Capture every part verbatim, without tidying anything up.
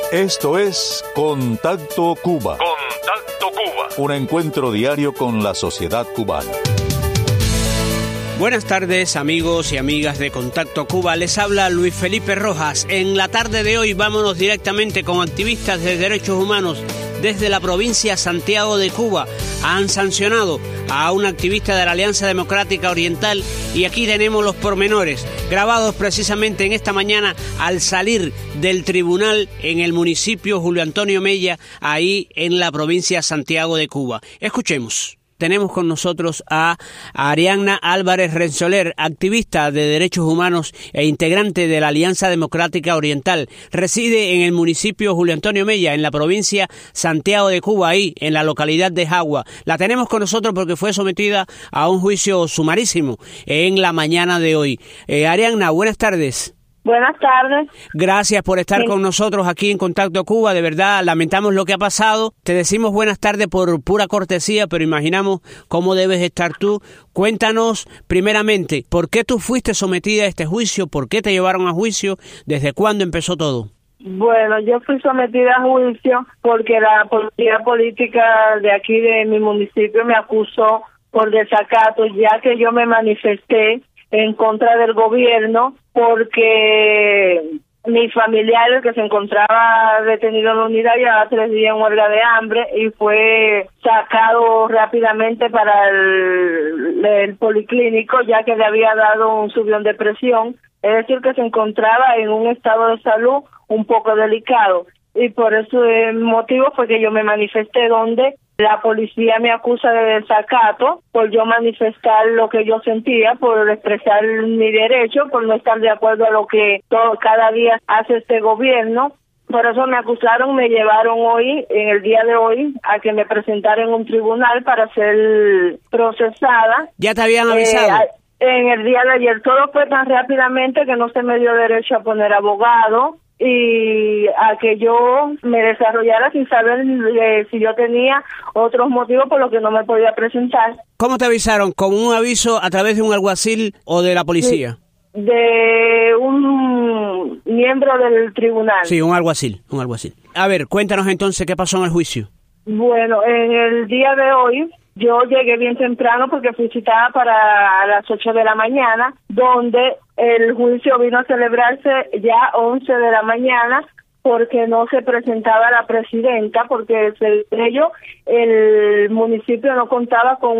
Esto es Contacto Cuba. Contacto Cuba. Un encuentro diario con la sociedad cubana. Buenas tardes, amigos y amigas de Contacto Cuba. Les habla Luis Felipe Rojas. En la tarde de hoy vámonos directamente con activistas de derechos humanos desde la provincia Santiago de Cuba. Han sancionado a un activista de la Alianza Democrática Oriental y aquí tenemos los pormenores, grabados precisamente en esta mañana al salir del tribunal en el municipio Julio Antonio Mella, ahí en la provincia Santiago de Cuba. Escuchemos. Tenemos con nosotros a Arianna Álvarez Renzoler, activista de derechos humanos e integrante de la Alianza Democrática Oriental. Reside en el municipio Julio Antonio Mella, en la provincia Santiago de Cuba, ahí en la localidad de Jagua. La tenemos con nosotros porque fue sometida a un juicio sumarísimo en la mañana de hoy. Eh, Arianna, buenas tardes. Buenas tardes. Gracias por estar sí. con nosotros aquí en Contacto Cuba. De verdad, lamentamos lo que ha pasado. Te decimos buenas tardes por pura cortesía, pero imaginamos cómo debes estar tú. Cuéntanos, primeramente, ¿por qué tú fuiste sometida a este juicio? ¿Por qué te llevaron a juicio? ¿Desde cuándo empezó todo? Bueno, yo fui sometida a juicio porque la policía política de aquí de mi municipio me acusó por desacato, ya que yo me manifesté en contra del gobierno porque mi familiar, el que se encontraba detenido en la unidad, llevaba tres días en huelga de hambre y fue sacado rápidamente para el, el policlínico, ya que le había dado un subión de presión, es decir, que se encontraba en un estado de salud un poco delicado. Y por ese motivo fue que yo me manifesté, donde la policía me acusa de desacato por yo manifestar lo que yo sentía, por expresar mi derecho, por no estar de acuerdo a lo que todo, cada día hace este gobierno. Por eso me acusaron, me llevaron hoy, en el día de hoy, a que me presentara en un tribunal para ser procesada. ¿Ya te habían avisado? Eh, en el día de ayer todo fue tan rápidamente que no se me dio derecho a poner abogado y a que yo me desarrollara sin saber eh, si yo tenía otros motivos por los que no me podía presentar. ¿Cómo te avisaron? ¿Con un aviso a través de un alguacil o de la policía? De un miembro del tribunal. Sí, un alguacil, un alguacil. A ver, cuéntanos entonces qué pasó en el juicio. Bueno, en el día de hoy yo llegué bien temprano porque fui citada para las ocho de la mañana, donde el juicio vino a celebrarse ya once de la mañana porque no se presentaba la presidenta, porque según ello el municipio no contaba con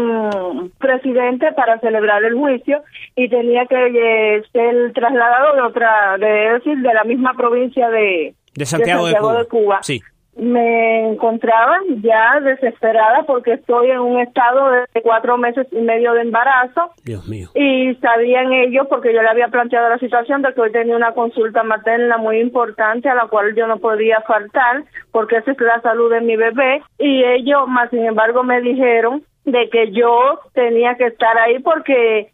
un presidente para celebrar el juicio y tenía que eh, ser trasladado de otra, de decir, de la misma provincia de, de Santiago, de, Santiago de Cuba. de Cuba. Sí. Me encontraba ya desesperada porque estoy en un estado de cuatro meses y medio de embarazo. Dios mío. Y sabían ellos, porque yo le había planteado la situación de que hoy tenía una consulta materna muy importante a la cual yo no podía faltar porque esa es la salud de mi bebé. Y ellos, más sin embargo, me dijeron de que yo tenía que estar ahí porque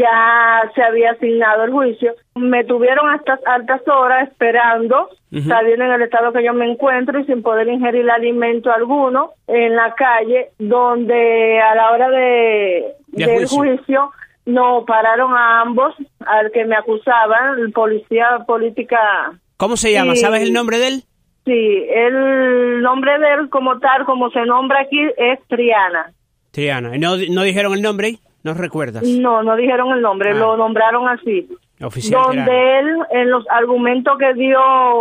ya se había asignado el juicio. Me tuvieron hasta altas horas esperando, uh-huh. sabiendo en el estado que yo me encuentro y sin poder ingerir alimento alguno en la calle, donde a la hora de, ¿De del juicio? juicio no pararon a ambos, al que me acusaban, el policía política. ¿Cómo se llama? Y, ¿Sabes el nombre de él? Sí, el nombre de él como tal, como se nombra aquí, es Triana. Triana. ¿No, no dijeron el nombre? ¿No recuerdas? No, no dijeron el nombre, ah. lo nombraron así. Oficial donde Triana. él, en los argumentos que dio,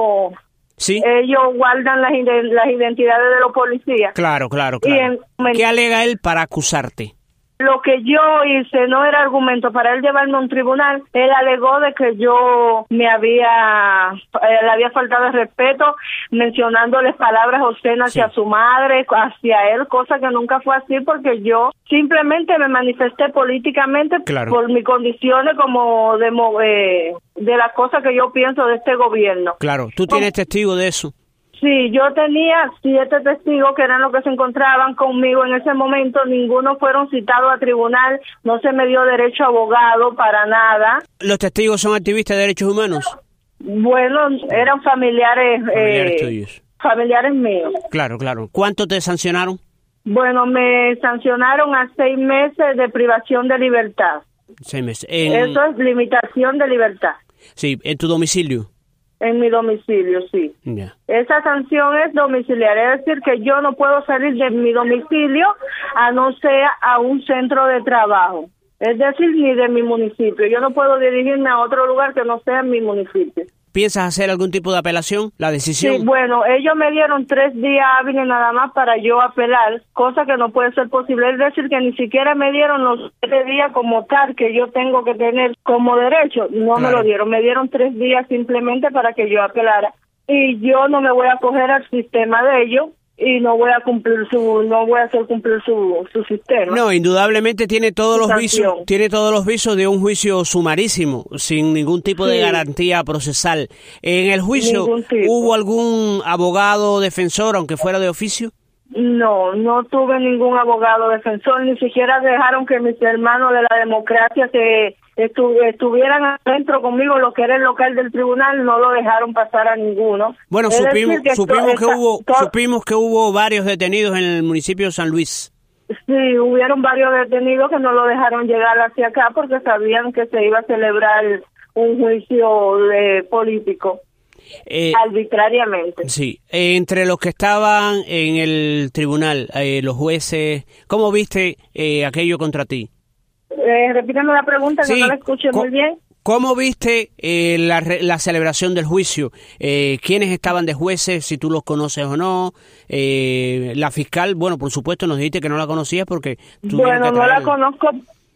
¿sí? ellos guardan las, las identidades de los policías. Claro, claro, claro. En, ¿Qué alega él para acusarte? Lo que yo hice no era argumento para él llevarme a un tribunal. Él alegó de que yo me había, eh, le había faltado el respeto, mencionándoles palabras obscenas sí. hacia su madre, hacia él, cosa que nunca fue así porque yo simplemente me manifesté políticamente claro. por mis condiciones como de, eh, de las cosas que yo pienso de este gobierno. Claro, ¿tú tienes ¿Cómo? testigo de eso? Sí, yo tenía siete testigos que eran los que se encontraban conmigo en ese momento, ninguno fueron citados a tribunal, no se me dio derecho a abogado para nada. ¿Los testigos son activistas de derechos humanos? Bueno, eran familiares, familiares eh, tuyos. Familiares míos. Claro, claro. ¿Cuánto te sancionaron? Bueno, me sancionaron a seis meses de privación de libertad. Seis meses. En... Eso es limitación de libertad. Sí, ¿en tu domicilio? En mi domicilio, sí. Yeah. Esa sanción es domiciliaria, es decir, que yo no puedo salir de mi domicilio a no ser a un centro de trabajo. Es decir, ni de mi municipio. Yo no puedo dirigirme a otro lugar que no sea mi municipio. ¿Piensas hacer algún tipo de apelación? ¿La decisión? Sí, bueno, ellos me dieron tres días hábiles nada más para yo apelar, cosa que no puede ser posible. Es decir, que ni siquiera me dieron los tres días como tal que yo tengo que tener como derecho. No claro. me lo dieron. Me dieron tres días simplemente para que yo apelara. Y yo no me voy a acoger al sistema de ellos y no voy a cumplir su, no voy a hacer cumplir su, su sistema. No, indudablemente tiene todos los visos, tiene todos los visos de un juicio sumarísimo, sin ningún tipo sí. de garantía procesal. En el juicio, ¿hubo algún abogado defensor, aunque fuera de oficio? No, no tuve ningún abogado defensor, ni siquiera dejaron que mis hermanos de la democracia se estu estuvieran adentro conmigo, lo que era el local del tribunal, no lo dejaron pasar a ninguno. Bueno, es supimos, que supimos que está, hubo, todo, supimos que hubo varios detenidos en el municipio de San Luis. Sí, hubieron varios detenidos que no lo dejaron llegar hacia acá porque sabían que se iba a celebrar un juicio de político. Eh, arbitrariamente. Sí, eh, entre los que estaban en el tribunal, eh, los jueces, ¿cómo viste eh, aquello contra ti? Eh, repítame la pregunta, sí, que no la escuché muy bien. ¿Cómo viste eh, la, la celebración del juicio? Eh, ¿Quiénes estaban de jueces, si tú los conoces o no? Eh, la fiscal, bueno, por supuesto nos dijiste que no la conocías porque... Bueno, no la conozco,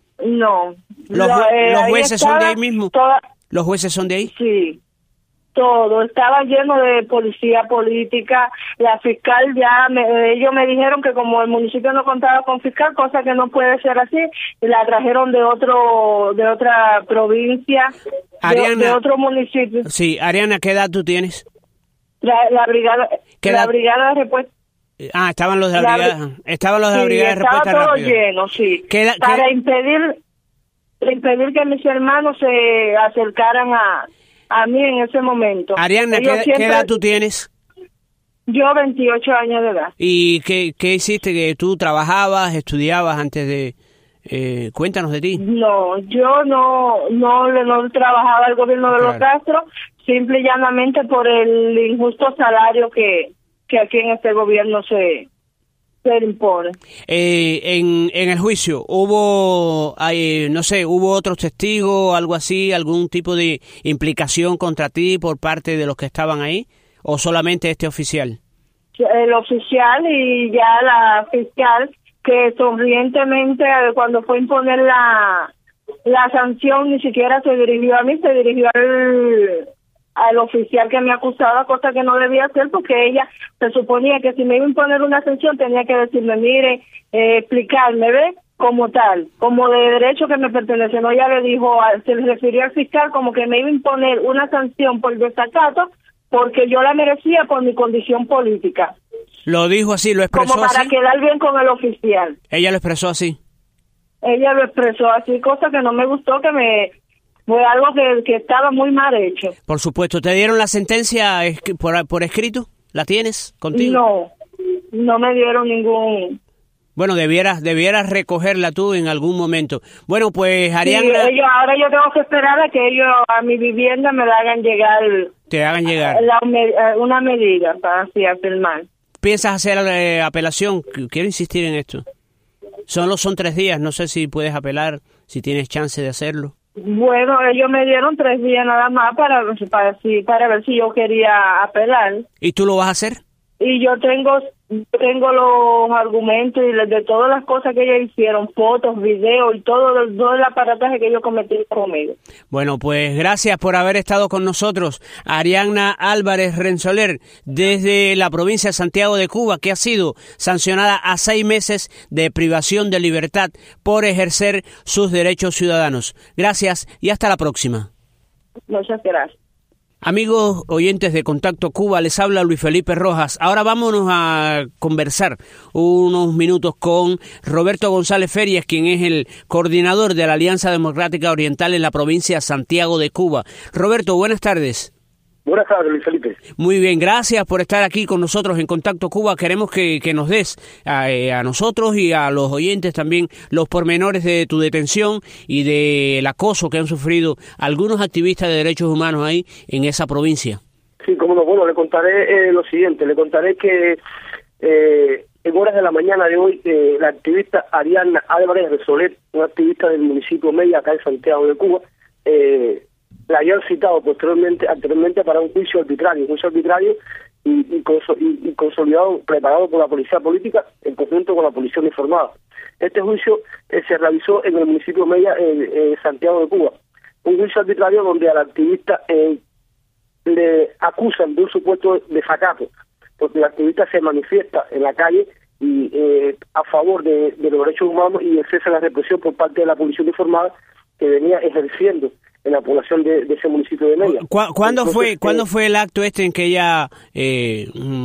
no. ¿Los, Lo, eh, ¿los jueces son de ahí mismo? Toda... ¿Los jueces son de ahí? Sí. Todo, estaba lleno de policía política, la fiscal ya, me, ellos me dijeron que como el municipio no contaba con fiscal, cosa que no puede ser así, la trajeron de otro, de otra provincia, Ariana, de, de otro municipio. Sí, Ariana, ¿qué edad tú tienes? La, la brigada, la edad? brigada de respuesta. Ah, estaban los de la, la brigada, estaban los de la sí, brigada de respuesta rápida. Estaba todo rápida. lleno, sí, ¿Qué edad, para qué... impedir, impedir que mis hermanos se acercaran a a mí en ese momento. Ariana, ¿qué, siempre... ¿qué edad tú tienes? Yo veintiocho años de edad. ¿Y qué, qué hiciste? ¿Que tú trabajabas, estudiabas antes de...? Eh, cuéntanos de ti. No, yo no no, no trabajaba el gobierno de claro. los Castro, simple y llanamente por el injusto salario que, que aquí en este gobierno se... se impone. Eh, en, en el juicio, ¿hubo, hay, no sé, hubo otros testigos, algo así, algún tipo de implicación contra ti por parte de los que estaban ahí? ¿O solamente este oficial? El oficial y ya la fiscal, que sonrientemente cuando fue a imponer la, la sanción ni siquiera se dirigió a mí, se dirigió al... al oficial que me acusaba, cosa que no debía hacer porque ella se suponía que si me iba a imponer una sanción tenía que decirme, mire, eh, explicarme, ¿ve? Como tal, como de derecho que me pertenece. No, ella le dijo, se le refirió al fiscal como que me iba a imponer una sanción por desacato porque yo la merecía por mi condición política. Lo dijo así, lo expresó así. Como para así? quedar bien con el oficial. Ella lo expresó así. Ella lo expresó así, cosa que no me gustó, que me... fue algo que, que estaba muy mal hecho. Por supuesto. ¿Te dieron la sentencia por, por escrito? ¿La tienes contigo? No, no me dieron ningún... Bueno, debieras debieras recogerla tú en algún momento. Bueno, pues Ariana... Sí, ellos, ahora yo tengo que esperar a que ellos a mi vivienda me la hagan llegar... Te hagan llegar. La, una medida para así afirmar. ¿Piensas hacer eh, apelación? Quiero insistir en esto. Solo son tres días, no sé si puedes apelar, si tienes chance de hacerlo. Bueno, ellos me dieron tres días nada más para, para, para ver si yo quería apelar. ¿Y tú lo vas a hacer? Y yo tengo tengo los argumentos y de todas las cosas que ellos hicieron, fotos, videos y todo, todo el aparataje que ellos cometieron conmigo. Bueno, pues gracias por haber estado con nosotros, Ariana Álvarez Renzoler, desde la provincia de Santiago de Cuba, que ha sido sancionada a seis meses de privación de libertad por ejercer sus derechos ciudadanos. Gracias y hasta la próxima. Muchas gracias. Amigos oyentes de Contacto Cuba, les habla Luis Felipe Rojas. Ahora vámonos a conversar unos minutos con Roberto González Ferias, quien es el coordinador de la Alianza Democrática Oriental en la provincia de Santiago de Cuba. Roberto, buenas tardes. Buenas tardes, Luis Felipe. Muy bien, gracias por estar aquí con nosotros en Contacto Cuba. Queremos que, que nos des a, a nosotros y a los oyentes también los pormenores de tu detención y del acoso que han sufrido algunos activistas de derechos humanos ahí en esa provincia. Sí, como no, bueno, le contaré eh, lo siguiente, le contaré que eh, en horas de la mañana de hoy, eh, la activista Ariadna Álvarez de Soler, una activista del municipio Mella, acá en Santiago de Cuba, eh, la habían citado posteriormente, anteriormente para un juicio arbitrario, un juicio arbitrario y, y, y, y consolidado, preparado por la policía política en conjunto con la policía uniformada. Este juicio eh, se realizó en el municipio Mella, en eh, Santiago de Cuba. Un juicio arbitrario donde a la activista eh, le acusan de un supuesto desacato, porque la activista se manifiesta en la calle y eh, a favor de, de los derechos humanos y ejerce la represión por parte de la policía uniformada que venía ejerciendo en la población de, de ese municipio de Mella. ¿Cu ¿Cuándo Entonces, fue eh, cuándo fue el acto este en que ella eh,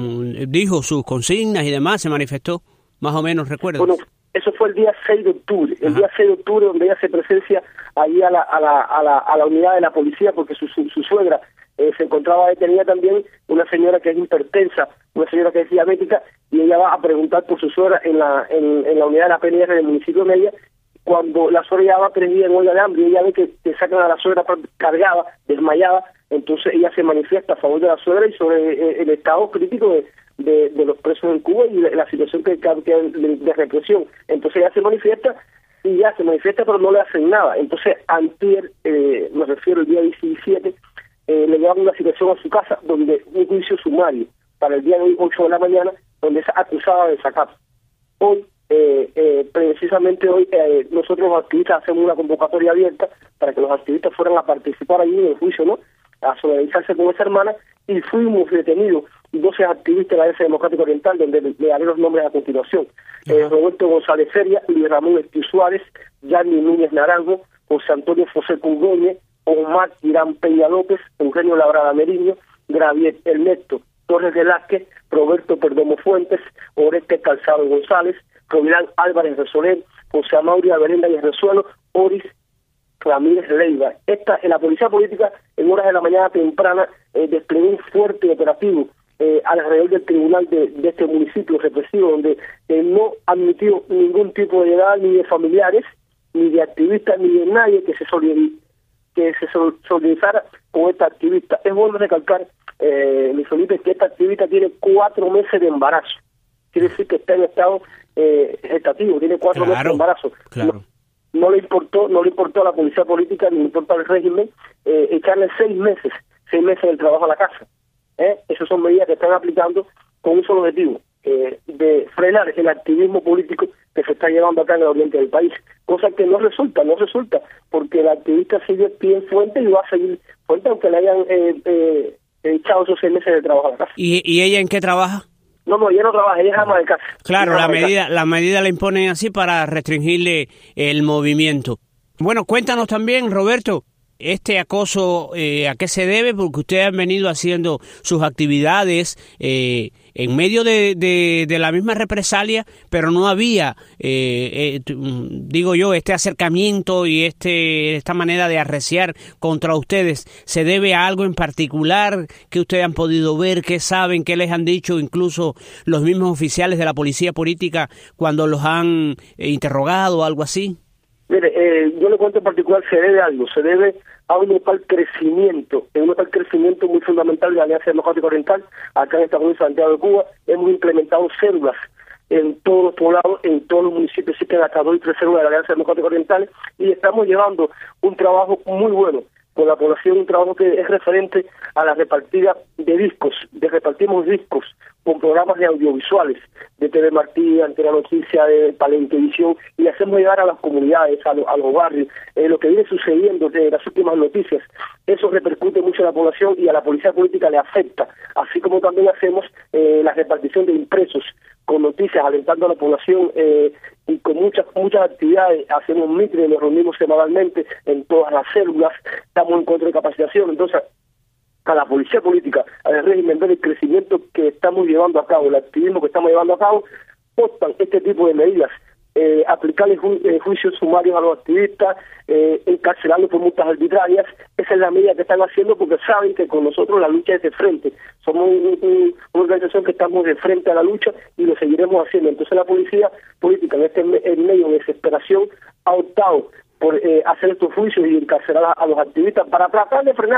dijo sus consignas y demás, se manifestó? Más o menos, ¿recuerdas? Bueno, eso fue el día seis de octubre, el Ajá. día seis de octubre, donde ella se presencia allí a la, a la, a la, a la unidad de la policía, porque su, su, su suegra eh, se encontraba detenida también, una señora que es hipertensa, una señora que es diabética, y ella va a preguntar por su suegra en la, en, en la unidad de la P N R del municipio de Mella. Cuando la suegra ya va prendida en huelga de hambre y ella ve que, que sacan a la suegra cargada, desmayada, entonces ella se manifiesta a favor de la suegra y sobre eh, el estado crítico de, de, de los presos en Cuba y la, la situación que, que, que de, de represión. Entonces ella se manifiesta y ya se manifiesta, pero no le hacen nada. Entonces antier, eh, me refiero el día diecisiete, eh, le llevan una situación a su casa donde un juicio sumario para el día de hoy, ocho de la mañana, donde es acusada de desacato. Hoy, Eh, eh, precisamente hoy eh, nosotros los activistas hacemos una convocatoria abierta para que los activistas fueran a participar allí en el juicio, ¿no? A solidarizarse con esa hermana, y fuimos detenidos doce activistas de la Alianza Democrática Oriental, donde le, le daré los nombres a continuación. Uh-huh. eh, Roberto González Feria, Luis Ramón Estiu Suárez, Yanni Núñez Naranjo, José Antonio José Cungóñez, Omar Irán Peña López, Eugenio Labrada Meriño, Gravier Ernesto Torres Velázquez, Roberto Perdomo Fuentes, Oreste Calzado González, Rovilán Álvarez de Soler, José Amauria Berenda y Resuelo, Oris Ramírez Leiva. Esta, en la policía política, en horas de la mañana temprana, eh, desplegó un fuerte operativo eh, alrededor del tribunal de, de este municipio represivo, donde eh, no admitió ningún tipo de edad, ni de familiares, ni de activistas, ni de nadie que se solidariz que se solidarizara con esta activista. Es bueno recalcar, eh, Luis Felipe, que esta activista tiene cuatro meses de embarazo. Quiere decir que está en estado eh, gestativo, tiene cuatro claro, meses de embarazo. Claro. No, no le importó, no le importó a la policía política, ni le importó al régimen eh, echarle seis meses, seis meses del trabajo a la casa. ¿Eh? Esas son medidas que están aplicando con un solo objetivo, eh, de frenar el activismo político que se está llevando acá en el oriente del país, cosa que no resulta, no resulta, porque la activista sigue pie en fuente y va a seguir fuente aunque le hayan eh, eh, echado esos seis meses de trabajo a la casa. ¿Y, y ella en qué trabaja? No, no, ella no trabaja, ella es ama de casa. Claro, la medida, la medida la imponen así para restringirle el movimiento. Bueno, cuéntanos también, Roberto, este acoso, eh, ¿a qué se debe? Porque ustedes han venido haciendo sus actividades eh, en medio de, de, de la misma represalia, pero no había, eh, eh, digo yo, este acercamiento y este esta manera de arreciar contra ustedes. ¿Se debe a algo en particular que ustedes han podido ver, que saben, que les han dicho incluso los mismos oficiales de la policía política cuando los han eh, interrogado o algo así? Mire, eh, yo le cuento en particular, se debe a algo, se debe a un local crecimiento, en un local crecimiento muy fundamental de la Alianza Democrática Oriental, acá en esta provincia de Santiago de Cuba. Hemos implementado células en todos los poblados, en todos los municipios existen hasta dos y tres células de la Alianza Democrática Oriental, y estamos llevando un trabajo muy bueno con la población, un trabajo que es referente a la repartida de discos, de repartimos discos con programas de audiovisuales, de T V Martí, Antena Noticia, de Palentevisión, y hacemos llegar a las comunidades, a, lo, a los barrios, eh, lo que viene sucediendo de las últimas noticias. Eso repercute mucho en la población y a la policía política le afecta, así como también hacemos eh, la repartición de impresos con noticias, alentando a la población eh, y con muchas muchas actividades. Hacemos mítines, nos reunimos semanalmente en todas las células, estamos en contra de capacitación. Entonces, a la policía política, al régimen, del crecimiento que estamos llevando a cabo, el activismo que estamos llevando a cabo, optan este tipo de medidas, eh, aplicarles ju eh, juicios sumarios a los activistas, eh, encarcelarlos por multas arbitrarias. Esa es la medida que están haciendo porque saben que con nosotros la lucha es de frente. Somos un, un, una organización que estamos de frente a la lucha y lo seguiremos haciendo. Entonces la policía política, en este en medio de desesperación, ha optado por eh, hacer estos juicios y encarcelar a, a los activistas para tratar de frenar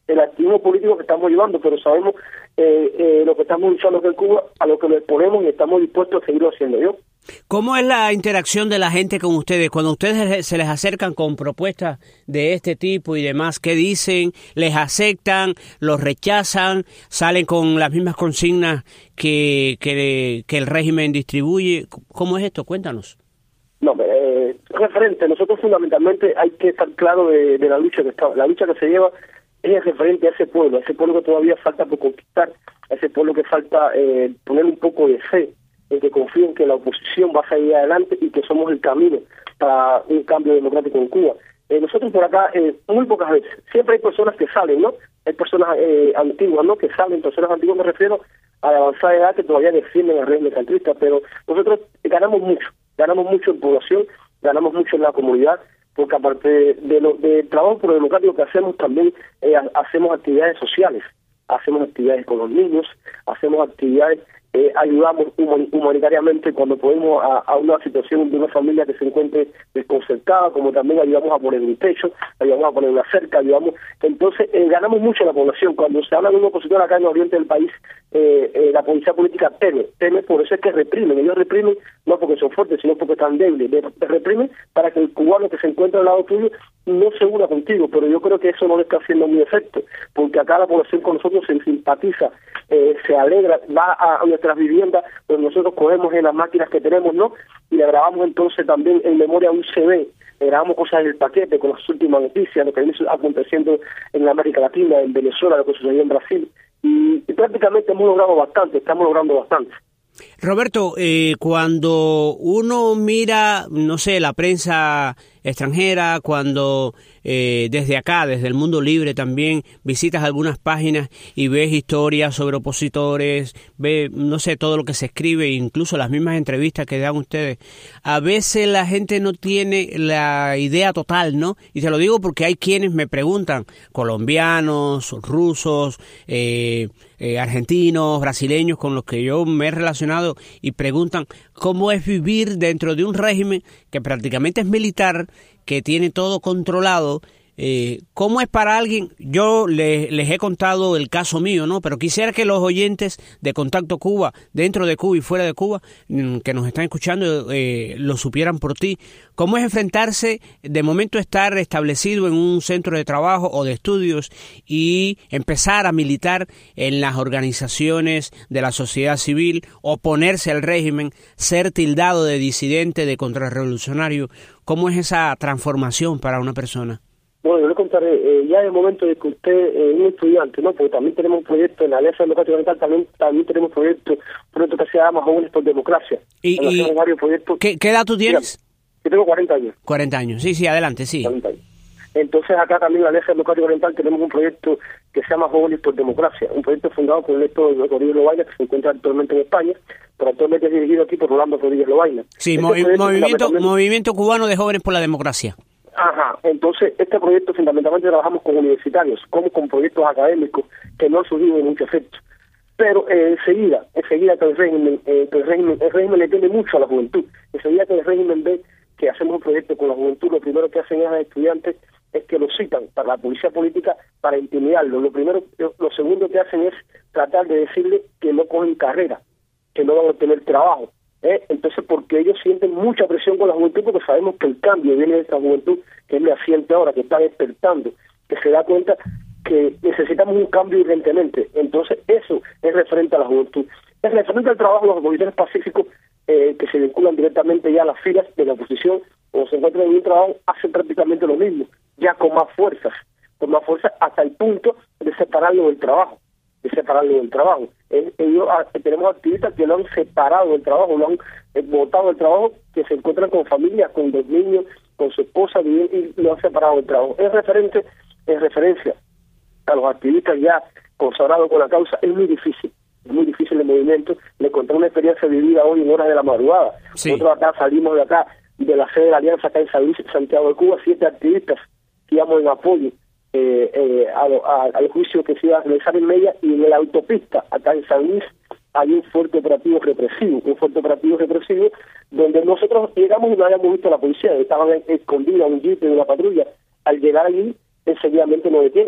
el activismo político que estamos llevando, pero sabemos eh, eh, lo que estamos luchando en Cuba, a lo que nos exponemos y estamos dispuestos a seguirlo haciendo. ¿Yo? ¿Cómo es la interacción de la gente con ustedes? Cuando ustedes se les acercan con propuestas de este tipo y demás, ¿qué dicen? ¿Les aceptan? ¿Los rechazan? ¿Salen con las mismas consignas que, que, que el régimen distribuye? ¿Cómo es esto? Cuéntanos. No, eh, referente, nosotros fundamentalmente hay que estar claro de, de la lucha que está, la lucha que se lleva es referente a ese pueblo, a ese pueblo que todavía falta por conquistar, a ese pueblo que falta eh, poner un poco de fe, en que confíen que la oposición va a salir adelante y que somos el camino para un cambio democrático en Cuba. Eh, nosotros por acá, eh, muy pocas veces, siempre hay personas que salen, ¿no? Hay personas eh, antiguas, ¿no? Que salen, personas antiguas me refiero a la avanzada edad que todavía defienden el régimen centrista, pero nosotros ganamos mucho, ganamos mucho en población, ganamos mucho en la comunidad, porque aparte de, de lo, del trabajo por lo democrático que hacemos, también eh, hacemos actividades sociales, hacemos actividades con los niños, hacemos actividades, eh, ayudamos humanitariamente cuando podemos a, a una situación de una familia que se encuentre desconcertada, como también ayudamos a poner un techo, ayudamos a poner una cerca, ayudamos, entonces eh, ganamos mucho en la población. Cuando se habla de un opositor acá en el oriente del país, eh, eh, la policía política teme, teme, por eso es que reprimen, ellos reprimen no porque son fuertes, sino porque están débiles, reprimen para que el cubano que se encuentra al lado tuyo no se una contigo, pero yo creo que eso no le está haciendo muy efecto, porque acá la población con nosotros se simpatiza, eh, se alegra, va a, a nuestras viviendas, donde nosotros cogemos en las máquinas que tenemos, ¿no? Y le grabamos entonces también en memoria un C D, le grabamos cosas del paquete con las últimas noticias, lo que viene aconteciendo en América Latina, en Venezuela, lo que sucedió en Brasil, y, y prácticamente hemos logrado bastante, estamos logrando bastante. Roberto, eh, cuando uno mira, no sé, la prensa extranjera, cuando eh, desde acá, desde el mundo libre también, visitas algunas páginas y ves historias sobre opositores, ves, no sé, todo lo que se escribe, incluso las mismas entrevistas que dan ustedes, a veces la gente no tiene la idea total, ¿no? Y te lo digo porque hay quienes me preguntan, colombianos, rusos, eh, eh, argentinos, brasileños, con los que yo me he relacionado y preguntan cómo es vivir dentro de un régimen que prácticamente es militar, que tiene todo controlado. Eh, ¿Cómo es para alguien? Yo les, les he contado el caso mío, ¿no? Pero quisiera que los oyentes de Contacto Cuba, dentro de Cuba y fuera de Cuba, que nos están escuchando, eh, lo supieran por ti. ¿Cómo es enfrentarse, de momento estar establecido en un centro de trabajo o de estudios y empezar a militar en las organizaciones de la sociedad civil, oponerse al régimen, ser tildado de disidente, de contrarrevolucionario? ¿Cómo es esa transformación para una persona? Bueno, yo le contaré, eh, ya en el momento de que usted es eh, un estudiante, ¿no? Porque también tenemos un proyecto en la Alianza Democrática Oriental, también, también tenemos proyectos, un proyecto que se llama Jóvenes por Democracia. ¿Y, y varios proyectos. ¿qué, ¿qué edad tú tienes? Yo tengo cuarenta años. cuarenta años, sí, sí, adelante, sí. cuarenta años. Entonces acá también en la Alianza Democrática Oriental tenemos un proyecto que se llama Jóvenes por Democracia, un proyecto fundado por Néstor Rodríguez Lobaina, que se encuentra actualmente en España, pero actualmente es dirigido aquí por Rolando Rodríguez Lobaina. Sí, este movi movimiento, movimiento Cubano de Jóvenes por la Democracia. Ajá, entonces este proyecto fundamentalmente trabajamos con universitarios, como con proyectos académicos que no han surgido de mucho efecto. Pero eh, enseguida, enseguida que el régimen, eh, que el régimen, el régimen le tiene mucho a la juventud, enseguida que el régimen ve que hacemos un proyecto con la juventud, lo primero que hacen a los estudiantes es que lo citan para la policía política para intimidarlo. Lo primero, lo segundo que hacen es tratar de decirle que no cogen carrera, que no van a obtener trabajo. ¿Eh? Entonces, porque ellos sienten mucha presión con la juventud, porque sabemos que el cambio viene de esta juventud que es naciente ahora, que está despertando, que se da cuenta que necesitamos un cambio urgentemente. Entonces, eso es referente a la juventud. Es referente al trabajo, los opositores pacíficos eh, que se vinculan directamente ya a las filas de la oposición, o se encuentran en un trabajo, hacen prácticamente lo mismo, ya con más fuerzas, con más fuerzas hasta el punto de separarlo del trabajo. de separarlo del trabajo. Eh, ellos, eh, tenemos activistas que lo han separado del trabajo, lo han eh, botado del trabajo, que se encuentran con familias, con dos niños, con su esposa, y, y lo han separado del trabajo. Es referente, es referencia a los activistas ya consagrados con la causa. Es muy difícil, es muy difícil el movimiento. Le conté una experiencia vivida hoy en horas de la madrugada. Sí. Nosotros acá salimos de acá, de la sede de la Alianza acá en San Luis, Santiago de Cuba, siete activistas que íbamos en apoyo Eh, eh, a, a, al juicio que se iba a realizar en Mella, y en la autopista acá en San Luis hay un fuerte operativo represivo, un fuerte operativo represivo donde nosotros llegamos y no habíamos visto a la policía, estaban escondidos un jeep de una patrulla. Al llegar allí, enseguidamente nos detienen,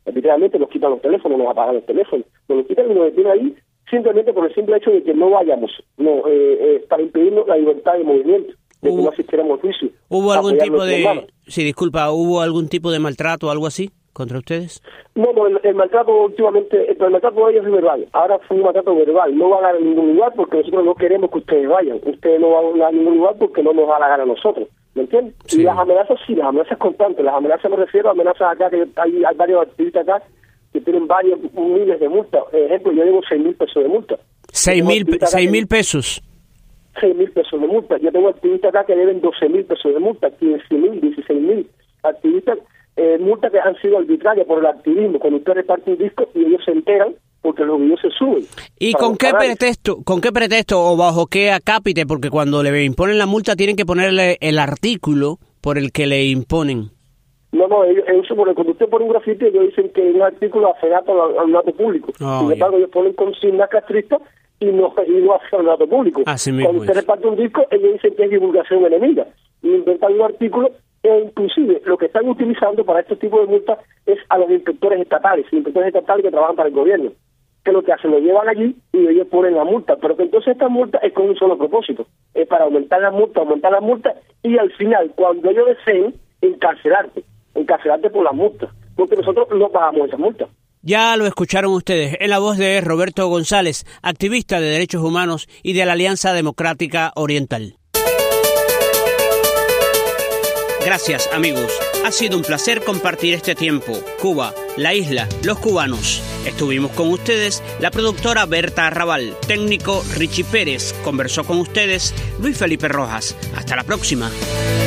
Literalmente nos quitan los teléfonos, nos apagan los teléfonos, nos los quitan y nos detienen ahí simplemente por el simple hecho de que no vayamos, no eh, eh, para impedirnos la libertad de movimiento, de que no asistiéramos al juicio. ¿Hubo algún tipo de, sí, disculpa, hubo algún tipo de maltrato o algo así contra ustedes? No, no, el, el maltrato últimamente, el, el maltrato de ellos es verbal, ahora fue un maltrato verbal, no van a ningún lugar porque nosotros no queremos que ustedes vayan, ustedes no van a ningún lugar porque no nos da la gana a nosotros, ¿me entiendes? Sí. Y las amenazas, sí, las amenazas constantes, las amenazas me refiero a amenazas acá, que hay, hay varios activistas acá que tienen varios miles de multas, por ejemplo, yo debo seis mil pesos de multa. ¿Seis mil seis mil pesos? Seis mil pesos de multa, yo tengo activistas acá que deben doce mil pesos de multa, quince mil, dieciséis mil activistas, eh, multas que han sido arbitrarias por el activismo, cuando usted reparte un disco y ellos se enteran porque los videos se suben. ¿Y con qué canales. pretexto, con qué pretexto o bajo qué acápite? Porque cuando le imponen la multa tienen que ponerle el artículo por el que le imponen. No, no, ellos, ellos porque cuando usted pone un grafiti, ellos dicen que es un artículo afenato al, al dato público. Oh, Sin embargo, yeah. ellos ponen consignas castristas y no, y no hacen al dato público. Así cuando usted es. reparte un disco, ellos dicen que es divulgación enemiga. Y inventan un artículo e inclusive lo que están utilizando para este tipo de multas es a los inspectores estatales, inspectores estatales que trabajan para el gobierno, que lo que hacen, lo llevan allí y ellos ponen la multa, pero que entonces esta multa es con un solo propósito, es para aumentar la multa, aumentar la multa y al final, cuando ellos deseen, encarcelarte, encarcelarte por la multa, porque nosotros no pagamos esa multa. Ya lo escucharon ustedes, en la voz de Roberto González, activista de derechos humanos y de la Alianza Democrática Oriental. Gracias, amigos. Ha sido un placer compartir este tiempo. Cuba, la isla, los cubanos. Estuvimos con ustedes la productora Berta Arrabal, técnico Richie Pérez. Conversó con ustedes Luis Felipe Rojas. Hasta la próxima.